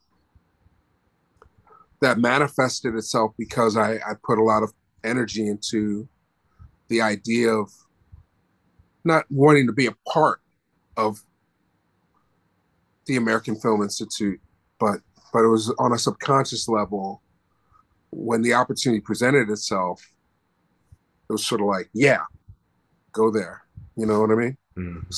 that manifested itself because I put a lot of energy into the idea of not wanting to be a part of the American Film Institute, but it was on a subconscious level. When the opportunity presented itself, it was sort of like, yeah, go there. You know what I mean? Mm.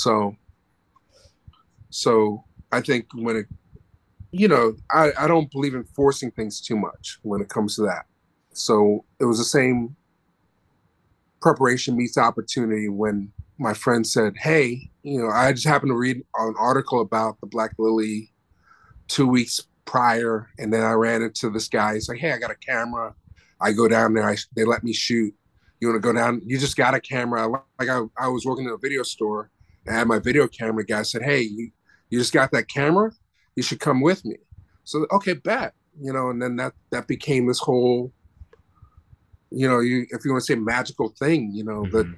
So I think when it, I don't believe in forcing things too much when it comes to that. So it was the same preparation meets opportunity when my friend said, hey, I just happened to read an article about the Black Lily 2 weeks prior, and then I ran into this guy. He's like, hey, I got a camera. I go down there. They let me shoot. You want to go down? You just got a camera. Like I was working in a video store and I had my video camera. Guy said, hey, you just got that camera? You should come with me. So, okay, bet. And then that became this whole, if you want to say magical thing, Mm-hmm.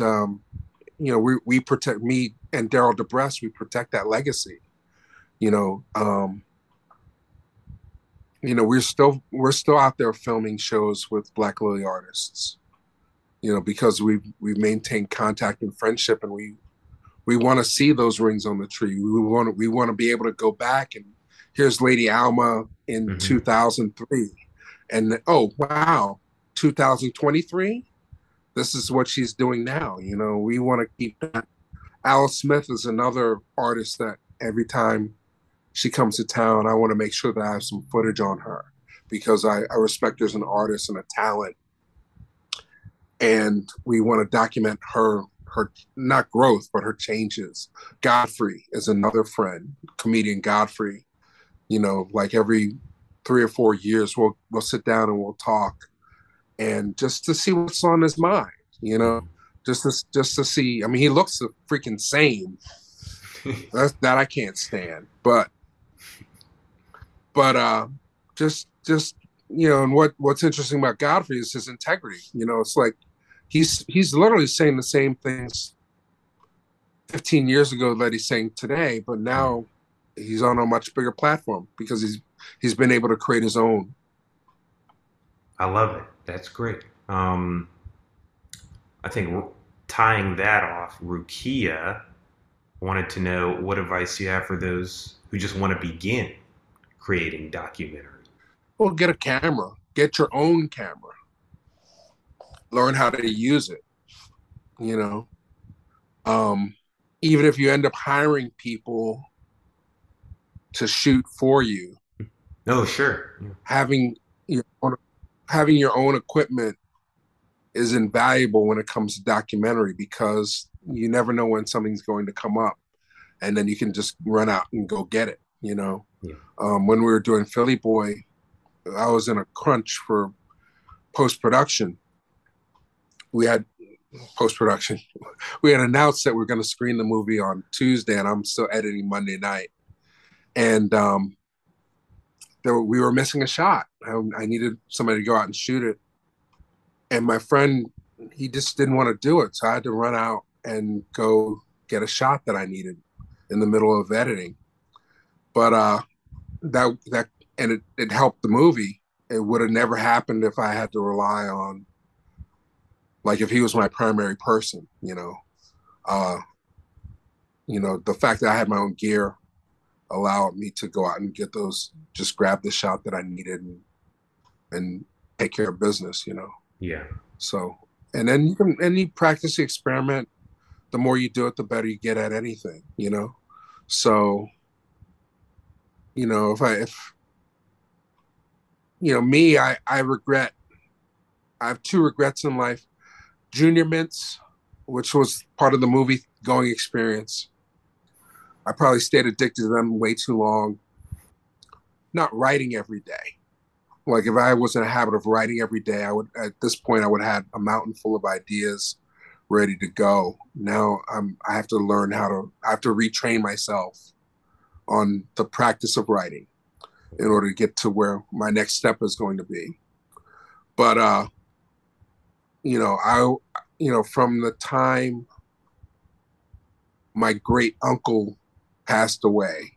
we protect, me and Daryl DeBress, we protect that legacy. We're still out there filming shows with Black Lily artists, because we've maintained contact and friendship, and we want to see those rings on the tree. We want to be able to go back and here's Lady Alma in 2003, and oh wow, 2023. This is what she's doing now. We want to keep that. Alice Smith is another artist that every time she comes to town, I want to make sure that I have some footage on her because I respect her as an artist and a talent. And we want to document her not growth, but her changes. Godfrey is another friend, comedian Godfrey. Like every 3 or 4 years, we'll sit down and we'll talk, and just to see what's on his mind. Just to see. I mean, he looks freaking sane. that I can't stand, but just and what's interesting about Godfrey is his integrity. It's like he's literally saying the same things 15 years ago that he's saying today, but now he's on a much bigger platform because he's been able to create his own. I love it. That's great. I think tying that off, Rukia wanted to know what advice you have for those who just want to begin creating documentary. Well, get a camera. Get your own camera. Learn how to use it. Even if you end up hiring people to shoot for you. Oh, sure. Yeah. Having your own equipment is invaluable when it comes to documentary because you never know when something's going to come up, and then you can just run out and go get it. Yeah. When we were doing Philly Boy, I was in a crunch for post-production. We had announced that we're going to screen the movie on Tuesday, and I'm still editing Monday night. And we were missing a shot. I needed somebody to go out and shoot it. And my friend, he just didn't want to do it. So I had to run out and go get a shot that I needed in the middle of editing. But it helped the movie. It would have never happened if I had to rely on, like, if he was my primary person, the fact that I had my own gear allowed me to go out and get those, just grab the shot that I needed and take care of business, Yeah. So, and then you practice the experiment. The more you do it, the better you get at anything, So, me, I regret, I have 2 regrets in life. Junior Mints, which was part of the movie going experience. I probably stayed addicted to them way too long. Not writing every day. Like if I was in a habit of writing every day, at this point I would have a mountain full of ideas ready to go. Now I have to learn I have to retrain myself on the practice of writing in order to get to where my next step is going to be. But from the time my great uncle passed away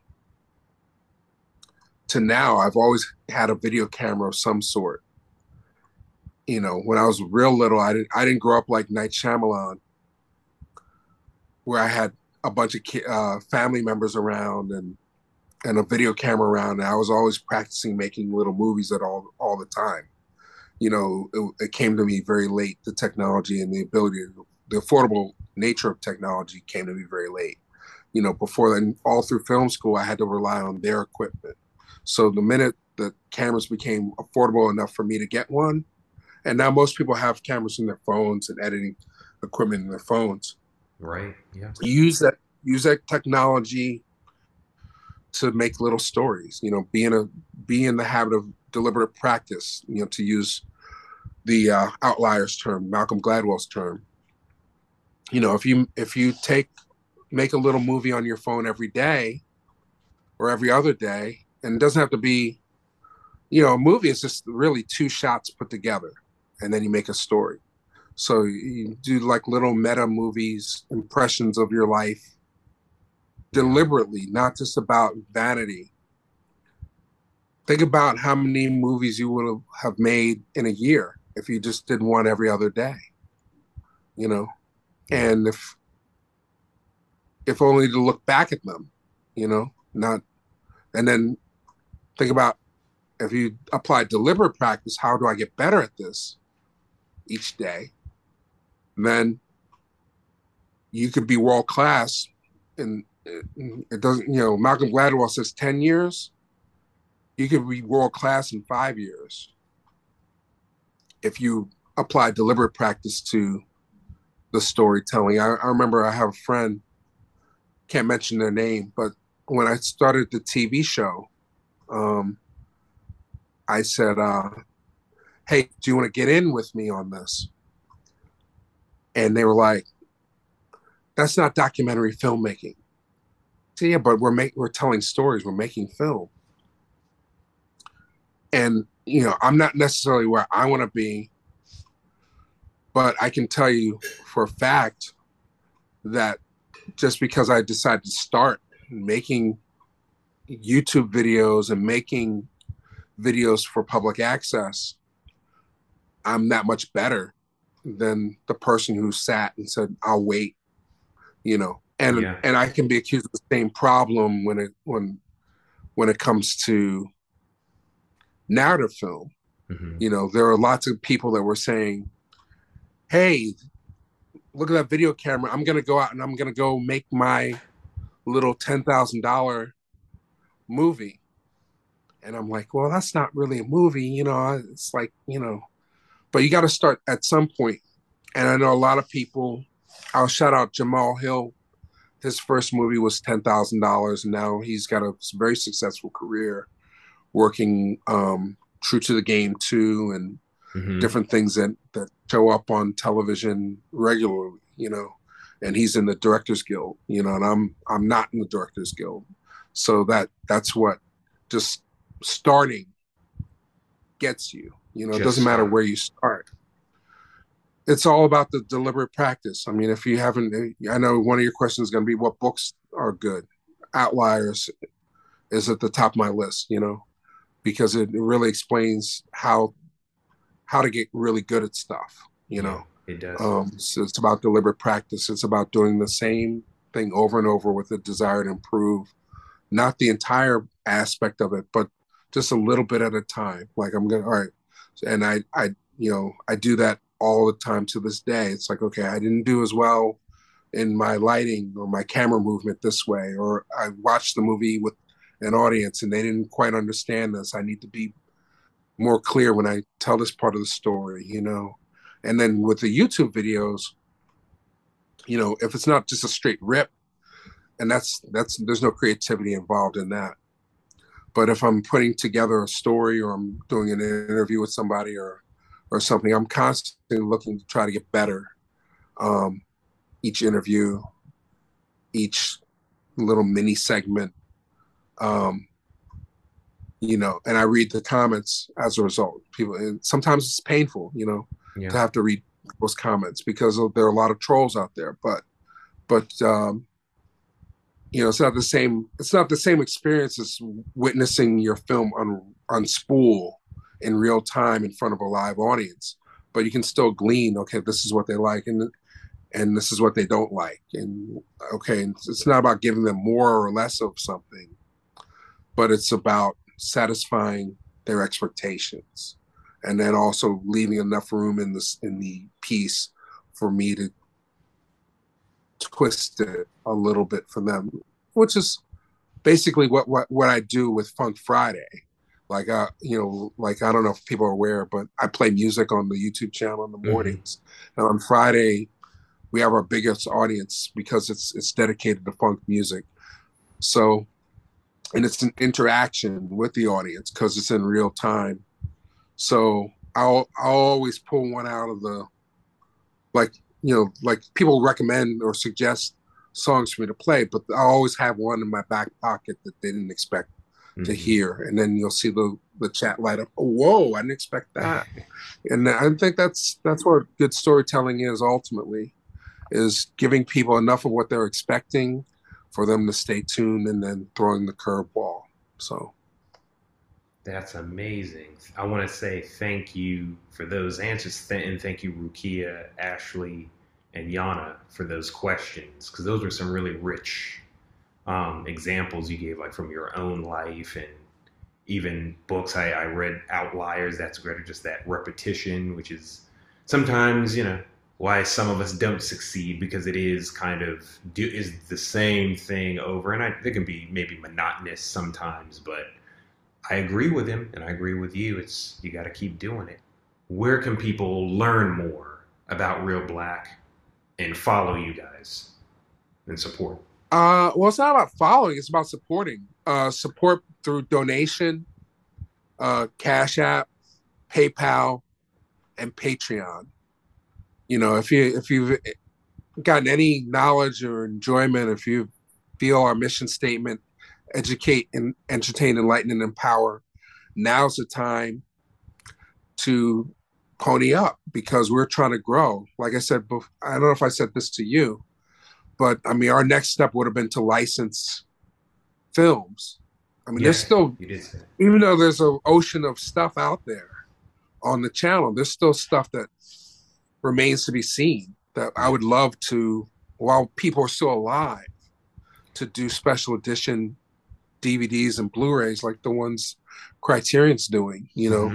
to now, I've always had a video camera of some sort. When I was real little, I didn't grow up like Night Shyamalan, where I had a bunch of family members around and a video camera around. And I was always practicing making little movies at all the time. It came to me very late. The technology and the affordable nature of technology came to me very late. Before then, all through film school, I had to rely on their equipment. So the minute the cameras became affordable enough for me to get one, and now most people have cameras in their phones and editing equipment in their phones. Right. Yeah. Use that technology to make little stories. Be in the habit of deliberate practice. To use the Outliers term, Malcolm Gladwell's term. If you make a little movie on your phone every day or every other day, and it doesn't have to be, a movie is just really two shots put together, and then you make a story. So you do like little meta movies, impressions of your life, deliberately, not just about vanity. Think about how many movies you would have made in a year if you just did one every other day, and if only to look back at them, not, and then think about, if you apply deliberate practice, how do I get better at this each day? And then you could be world class, and it doesn't, Malcolm Gladwell says 10 years, you could be world class in 5 years if you apply deliberate practice to the storytelling. I remember I have a friend, can't mention their name, but when I started the TV show, I said, hey, do you want to get in with me on this? And they were like, that's not documentary filmmaking. So yeah, but we're telling stories, we're making film. And, I'm not necessarily where I want to be, but I can tell you for a fact that just because I decided to start making YouTube videos and making videos for public access, I'm that much better than the person who sat and said, I'll wait, and I can be accused of the same problem when it comes to narrative film. Mm-hmm. There are lots of people that were saying, hey, look at that video camera. I'm going to go out and I'm going to go make my little $10,000 movie. And I'm like, well, that's not really a movie. It's like, but you got to start at some point. And I know a lot of people, I'll shout out Jamal Hill. His first movie was $10,000. And now he's got a very successful career working True to the Game 2 and mm-hmm. different things that show up on television regularly, and he's in the Directors Guild, and I'm not in the Directors Guild. So that's what just starting gets you. It doesn't matter where you start. It's all about the deliberate practice. I mean, if you haven't, I know one of your questions is going to be what books are good. Outliers is at the top of my list, because it really explains how to get really good at stuff, It does. So it's about deliberate practice. It's about doing the same thing over and over with a desire to improve, not the entire aspect of it, but just a little bit at a time. Like all right. And I do that all the time to this day. It's like, okay, I didn't do as well in my lighting or my camera movement this way, or I watched the movie with an audience and they didn't quite understand this. I need to be more clear when I tell this part of the story, And then with the YouTube videos, if it's not just a straight rip, and that's there's no creativity involved in that. But if I'm putting together a story or I'm doing an interview with somebody or something, I'm constantly looking to try to get better. Each interview, each little mini segment, and I read the comments as a result. People, and sometimes it's painful, to have to read those comments because there are a lot of trolls out there. But it's not the same. It's not the same experience as witnessing your film on spool in real time in front of a live audience. But you can still glean. Okay, this is what they like, and this is what they don't like. And okay, it's not about giving them more or less of something, but it's about satisfying their expectations, and then also leaving enough room in the piece for me to twist it a little bit for them, which is basically what I do with Funk Friday. Like like I don't know if people are aware, but I play music on the YouTube channel in the mornings, and on Friday we have our biggest audience because it's dedicated to funk music. So, and it's an interaction with the audience because it's in real time. So I'll always pull one out of the, like people recommend or suggest songs for me to play, but I always have one in my back pocket that they didn't expect to hear, and then you'll see the chat light up. Oh, whoa! I didn't expect that, and I think that's what good storytelling is ultimately, is giving people enough of what they're expecting for them to stay tuned, and then throwing the curveball. So that's amazing. I want to say thank you for those answers, and thank you, Rukia, Ashley, and Yana, for those questions, because those were some really rich examples you gave, like from your own life, and even books. I read Outliers. That's great. Just that repetition, which is sometimes, why some of us don't succeed, because it is kind of is the same thing over. And it can be maybe monotonous sometimes, but I agree with him and I agree with you. You got to keep doing it. Where can people learn more about Real Black and follow you guys and support? Well, it's not about following, it's about supporting. Support through donation, Cash App, PayPal, and Patreon. If you've gotten any knowledge or enjoyment, if you feel our mission statement, educate and entertain, enlighten, and empower, now's the time to pony up, because we're trying to grow. Like I said, I don't know if I said this to you, but I mean, our next step would have been to license films. I mean, there's still, even though there's an ocean of stuff out there on the channel, there's still stuff that remains to be seen that I would love to, while people are still alive, to do special edition DVDs and Blu-rays like the ones Criterion's doing,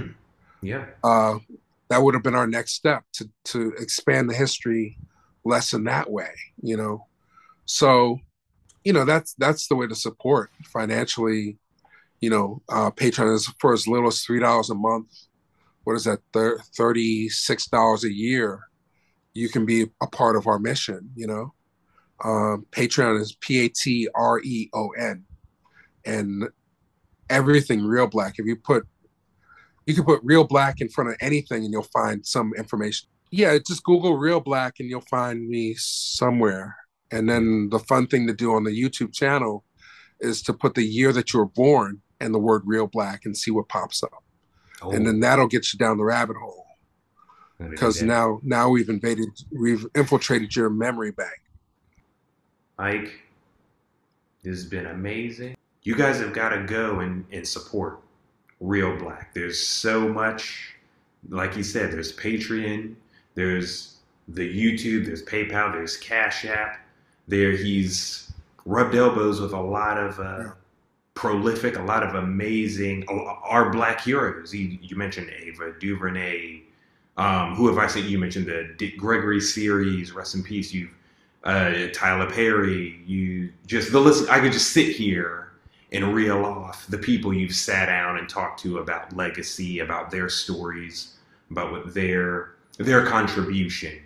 that would have been our next step to expand the history lesson that way, So, that's the way to support financially. Patreon is for as little as $3 a month. What is that? $36 a year. You can be a part of our mission. Patreon is Patreon, and everything Real Black. You can put Real Black in front of anything, and you'll find some information. Yeah, just Google Real Black, and you'll find me somewhere. And then the fun thing to do on the YouTube channel is to put the year that you were born and the word Real Black and see what pops up. Oh. And then that'll get you down the rabbit hole. Because now we've infiltrated your memory bank. Mike, this has been amazing. You guys have got to go and support Real Black. There's so much, like you said, there's Patreon, there's the YouTube, there's PayPal, there's Cash App. He's rubbed elbows with a lot of prolific, a lot of amazing, our Black heroes. You mentioned Ava DuVernay. Who have I said? You mentioned the Dick Gregory series, rest in peace. Tyler Perry. The list. I could just sit here and reel off the people you've sat down and talked to about legacy, about their stories, about what their contribution,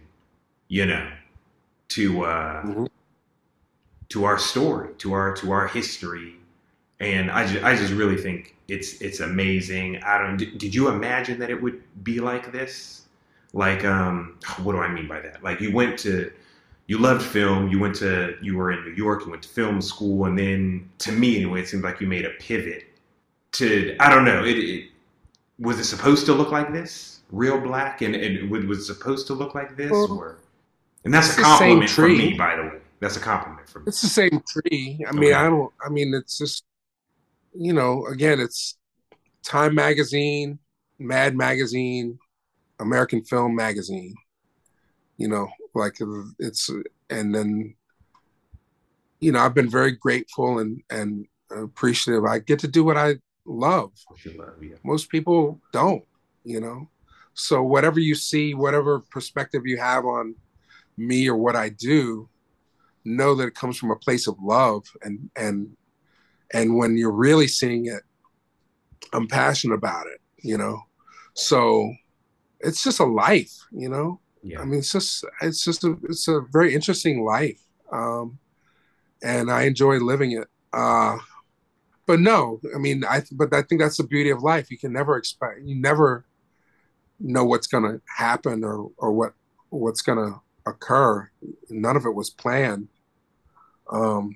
to our story, to our history. And I just really think it's amazing. Did you imagine that it would be like this? Like, what do I mean by that? Like, you loved film, you were in New York, you went to film school, and then, to me anyway, it seems like you made a pivot to, I don't know, Was it supposed to look like this? Real Black, and was it supposed to look like this, Well, or? And that's it's a the same compliment from tree. me, by the way. That's a compliment from me. It's the same tree. I mean, Okay. it's just, again, it's Time Magazine, Mad Magazine, American Film Magazine, like it's, and then, I've been very grateful and appreciative. I get to do what I love. What you love, yeah. Most people don't, you know. So whatever you see, whatever perspective you have on me or what I do, know that it comes from a place of love, and when you're really seeing it, I'm passionate about it, So it's just a life, Yeah. I mean, it's a very interesting life, and I enjoy living it. But no, I mean, but I think that's the beauty of life. You never know what's going to happen or what's going to occur. None of it was planned. Um,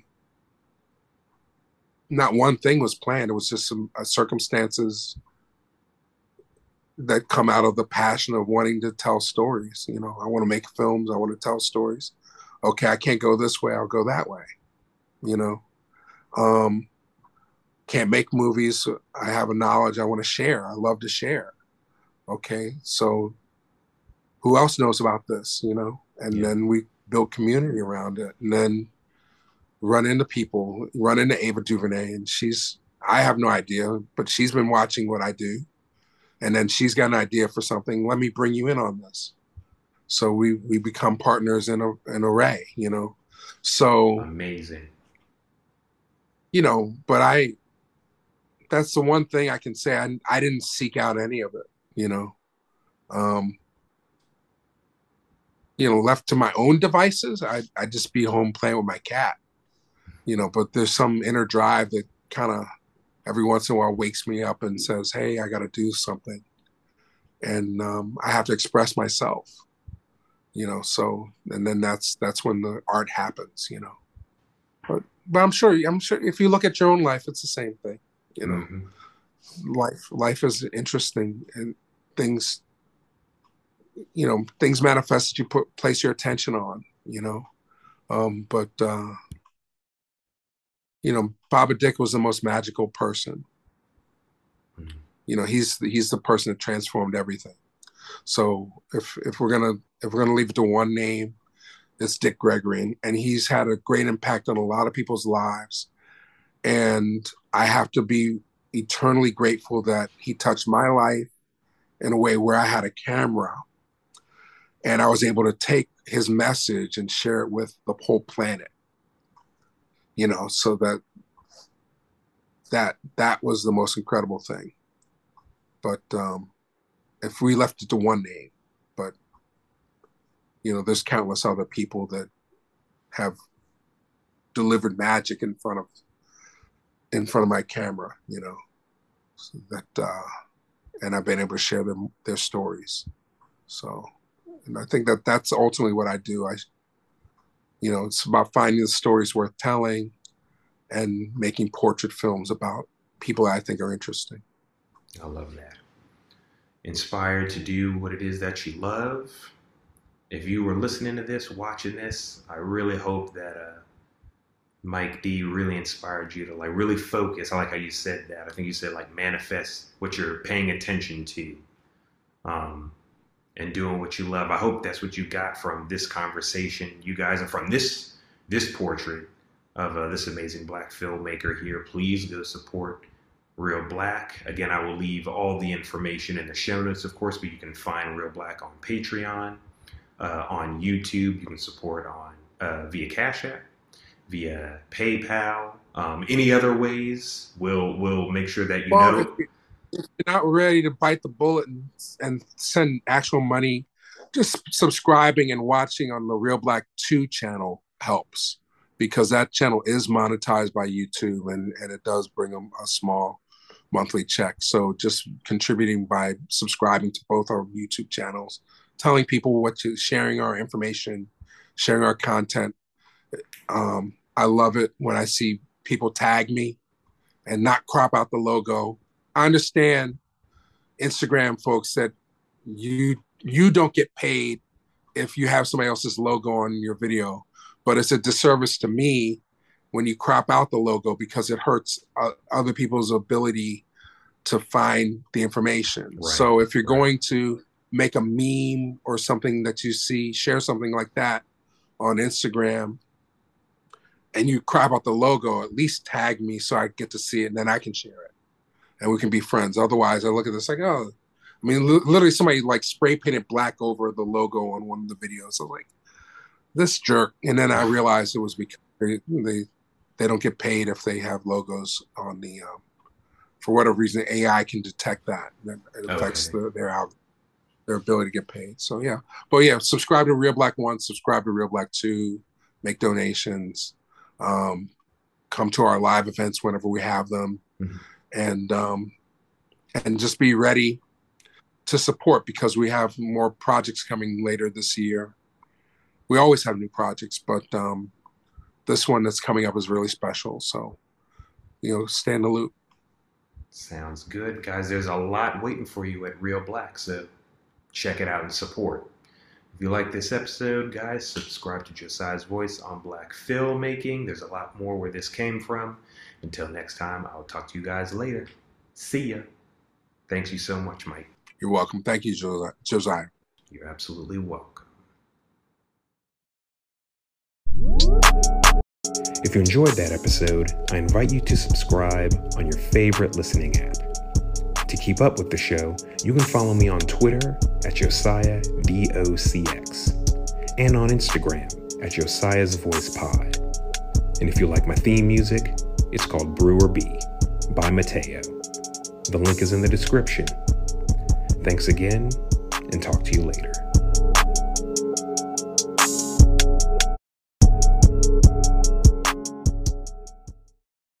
Not one thing was planned. It was just some circumstances that come out of the passion of wanting to tell stories. I want to make films. I want to tell stories. Okay, I can't go this way. I'll go that way. You know, um, can't make movies. I have a knowledge I want to share. I love to share. Okay, so who else knows about this? And then we build community around it, and then run into people, run into Ava DuVernay, and I have no idea, but she's been watching what I do. And then she's got an idea for something. Let me bring you in on this. So we become partners in an array, So amazing. But that's the one thing I can say. I didn't seek out any of it, Um, left to my own devices, I'd just be home playing with my cat, but there's some inner drive that kind of every once in a while wakes me up and says, hey, I got to do something. And I have to express myself, so, and then that's when the art happens, but I'm sure if you look at your own life, it's the same thing, Mm-hmm. life is interesting, and things, things manifest that you place your attention on, but Baba Dick was the most magical person. Mm-hmm. He's the person that transformed everything. So if we're gonna leave it to one name, it's Dick Gregory, and he's had a great impact on a lot of people's lives. And I have to be eternally grateful that he touched my life in a way where I had a camera and I was able to take his message and share it with the whole planet. So that was the most incredible thing. But if we left it to one name, but there's countless other people that have delivered magic in front of my camera, so that and I've been able to share their stories. So, and I think that's ultimately what I do. It's about finding the stories worth telling and making portrait films about people I think are interesting. I love that. Inspired to do what it is that you love. If you were listening to this, watching this, I really hope that Mike D really inspired you to really focus. I like how you said that. I think you said manifest what you're paying attention to, and doing what you love. I hope that's what you got from this conversation, you guys, and from this portrait of this amazing Black filmmaker here. Please go support Real Black. Again, I will leave all the information in the show notes, of course, but you can find Real Black on Patreon, on YouTube. You can support on via Cash App, via PayPal, any other ways. We'll make sure that you know. If you're not ready to bite the bullet and send actual money, just subscribing and watching on the Real Black 2 channel helps, because that channel is monetized by YouTube, and it does bring them a small monthly check. So just contributing by subscribing to both our YouTube channels, telling people sharing our information, sharing our content. I love it when I see people tag me and not crop out the logo. I understand Instagram folks that you don't get paid if you have somebody else's logo on your video, but it's a disservice to me when you crop out the logo because it hurts other people's ability to find the information. Right. So if you're going to make a meme or something that you see, share something like that on Instagram, and you crop out the logo, at least tag me so I get to see it and then I can share it and we can be friends. Otherwise, I look at this like, oh, I mean, literally somebody like spray painted black over the logo on one of the videos. So like, this jerk. And then I realized it was because they don't get paid if they have logos on the, for whatever reason, AI can detect that. And it affects their ability to get paid. So yeah. But yeah, subscribe to Real Black 1, subscribe to Real Black 2, make donations, come to our live events whenever we have them, and just be ready to support because we have more projects coming later this year. We always have new projects, but this one that's coming up is really special. So, stay in the loop. Sounds good, guys. There's a lot waiting for you at Real Black, so check it out and support. If you like this episode, guys, subscribe to Josiah's Voice on Black Filmmaking. There's a lot more where this came from. Until next time, I'll talk to you guys later. See ya. Thanks you so much, Mike. You're welcome. Thank you, Josiah. You're absolutely welcome. If you enjoyed that episode, I invite you to subscribe on your favorite listening app. To keep up with the show, you can follow me on Twitter at JosiahDOCX and on Instagram at Josiah's Voice Pod. And if you like my theme music, it's called Brewer B by Mateo. The link is in the description. Thanks again, and talk to you later.